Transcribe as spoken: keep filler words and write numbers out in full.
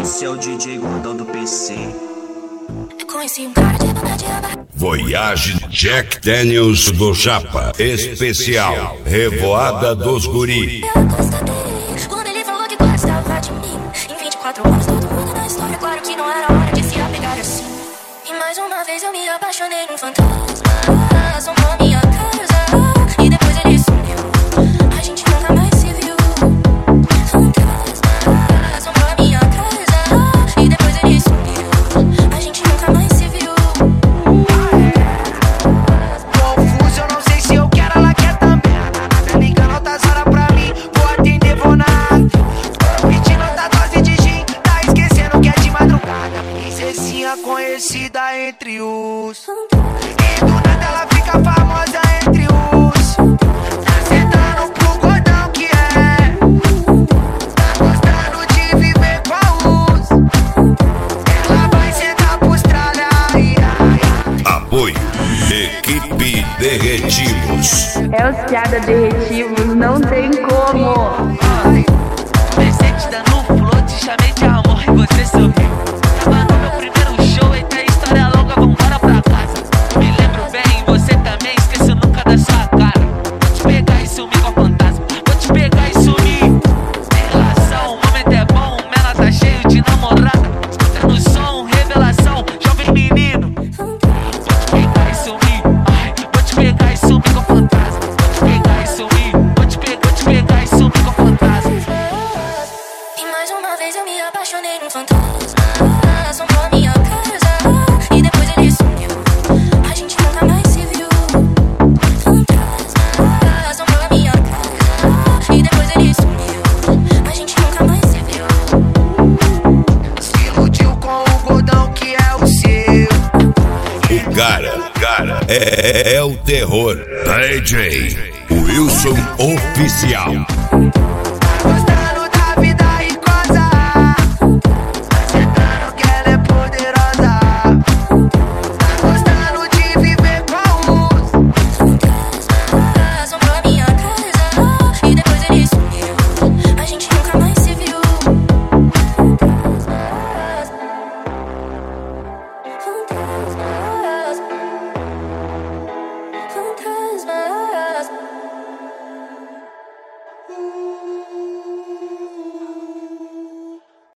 Esse é o D J Gordão do P C. Conheci um cara de bondade. Voyage Jack Daniels do Japa. Especial Revoada dos Guri. Eu constatei quando ele falou que gostava de mim. Em vinte e quatro anos todo mundo na história. Claro que não era hora de se apegar assim. E mais uma vez eu me apaixonei num fantasma. Assombrou minha casa e depois ele sumiu. A gente nunca mais se viu. Fantasma assombrou minha casa e depois ele sumiu. A gente nunca mais se viu. Confuso, eu não sei se eu quero, ela quer também. Me liga altas horas pra mim, vou atender, vou nada. Pedindo outra dose de gin, tá esquecendo que é de madrugada. Princesinha conhecida entre os. E do nada ela fica famosa entre os. Tá sentando pro gordão que é. Tá gostando de viver com os. Ela vai sentar pros tralha. Ai, ai, ai. Apoio Equipe Derretimos. É os piada derretivos, não tem como. Presente dando flor, te chamei de amor e você sorriu. Tava no meu primeiro show, e tem história longa, vambora pra casa. Me lembro bem, você também, esqueço nunca da sua cara. Vou te pegar e sumir com a fantasma, vou te pegar e sumir. Sem relação, o momento é bom, o menor tá cheio de namorada. Escutando o som, revelação, jovem menino. Vou te pegar e sumir, ai, vou te pegar e sumir com a fantasma. Vou te pegar e sumir, vou te pegar, vou te pegar e sumir com a fantasma. E mais uma vez eu me apaixonei num fantasma. Assombrou minha casa e depois ele sumiu. A gente nunca mais se viu. Fantasma assombrou minha casa e depois ele sumiu. A gente nunca mais se viu. Se iludiu com o gordão que é o seu. O cara, o cara é, é, é o terror. D J Wilson Oficial.